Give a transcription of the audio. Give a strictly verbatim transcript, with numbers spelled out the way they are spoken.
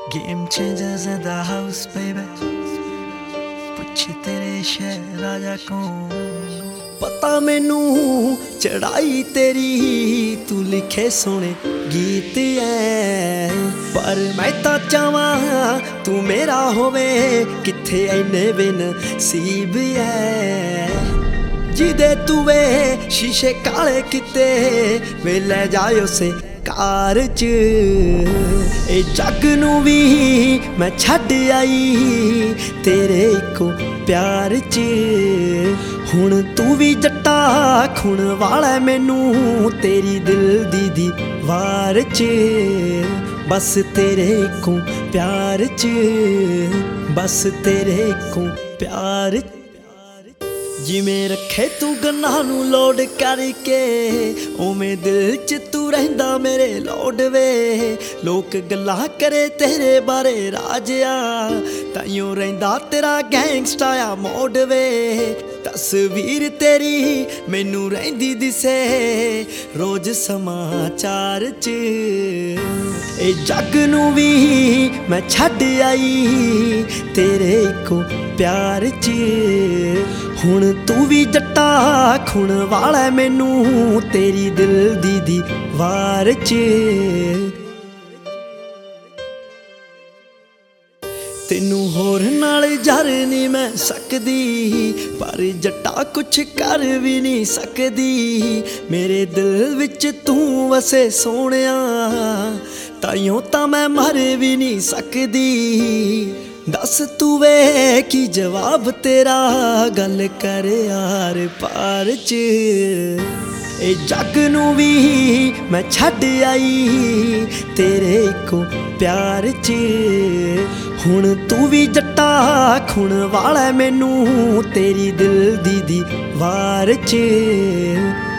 Game changers in the house, baby. ਪੁੱਛ ਤੇਰੇ ਸ਼ਹਿਰ ਰਾਜਾ ਕੌਣ? ਪਤਾ ਮੈਨੂੰ ਚੜਾਈ ਤੇਰੀ, ਤੂੰ ਲਿਖੇ ਸੋਹਣੇ ਗੀਤ ਐ, ਪਰ ਮੈਂ ਤਾਂ ਚਾਹਾਂ ਤੂੰ ਮੇਰਾ ਹੋਵੇ, ਕਿੱਥੇ ਐਨੇ ਬੇਨਸੀਬ ਐ। ਜਿਹਦੇ ਤੂੰ ਵੇ ਸ਼ੀਸ਼ੇ ਕਾਲੇ ਕਿਤੇ, ਵੇ ਲੈ ਜਾਇ ਉਸੇ ਕਾਰ ਚ। ਇਹ ਜੱਗ ਨੂੰ ਵੀ ਮੈਂ ਛੱਡ ਆਈ ਤੇਰੇ ਇੱਕੋ ਪਿਆਰ ਚ। ਹੁਣ ਤੂੰ ਵੀ ਜੱਟਾ ਖੁਣ ਵਾਲਾ ਮੈਨੂੰ, ਤੇਰੀ ਦਿਲ ਦੀ ਦੀਵਾਰ ਚ। ਬਸ ਤੇਰੇ ਇੱਕੋ ਪਿਆਰ ਚ, ਬਸ ਤੇਰੇ ਇੱਕੋ ਪਿਆਰ। ਜਿਵੇਂ ਰੱਖੇ ਤੂੰ ਗੰਨਾਂ ਨੂੰ ਲੋਡ ਕਰਕੇ, ਉਵੇਂ ਦਿਲ ਚ ਤੂੰ ਰਹਿੰਦਾ ਮੇਰੇ ਲੋਡ ਵੇ। ਲੋਕ ਗੱਲਾਂ ਕਰੇ ਤੇਰੇ ਬਾਰੇ ਰਾਜਿਆ, ਤਾਈਓ ਰਹਿੰਦਾ ਤੇਰਾ ਗੈਂਗਸਟਾ ਆ ਮੋਡ ਵੇ। ਤਸਵੀਰ ਤੇਰੀ ਮੈਨੂੰ ਰਹਿੰਦੀ ਦਿਸੇ ਰੋਜ਼ ਸਮਾਚਾਰ ਚ। ਇਹ ਜੱਗ ਨੂੰ ਵੀ ਮੈਂ ਛੱਡ ਆਈ ਤੇਰੇ ਇੱਕੋ ਪਿਆਰ ਚ। ਹੁਣ ਤੂੰ ਵੀ ਜੱਟਾ ਖੁਣ ਵਾਲਾ ਮੈਨੂੰ, ਤੇਰੀ ਦਿਲ ਦੀ ਦੀਵਾਰ ਚ। ਤੈਨੂੰ ਹੋਰ ਨਾਲ ਜਰ ਨਹੀਂ ਮੈਂ ਸਕਦੀ, ਪਰ ਜੱਟਾ ਕੁਛ ਕਰ ਵੀ ਨਹੀਂ ਸਕਦੀ। ਮੇਰੇ ਦਿਲ ਵਿੱਚ ਤੂੰ ਵਸੇ ਸੋਹਣਿਆ, ਤਾਈਓ ਤਾਂ ਮੈਂ ਮਰ ਵੀ ਨਹੀਂ ਸਕਦੀ। ਦੱਸ ਤੂੰ ਵੇ ਕੀ ਜਵਾਬ ਤੇਰਾ, ਗੱਲ ਕਰ ਯਾਰ ਪਾਰ ਚ। ਇਹ ਜੱਗ ਨੂੰ ਵੀ ਮੈਂ ਛੱਡ ਆਈ ਤੇਰੇ ਇੱਕੋ ਪਿਆਰ ਚ। ਹੁਣ ਤੂੰ ਵੀ ਜੱਟਾ ਖੁਣ ਵਾਲਾ ਮੈਨੂੰ, ਤੇਰੀ ਦਿਲ ਦੀ ਦੀਵਾਰ ਚ।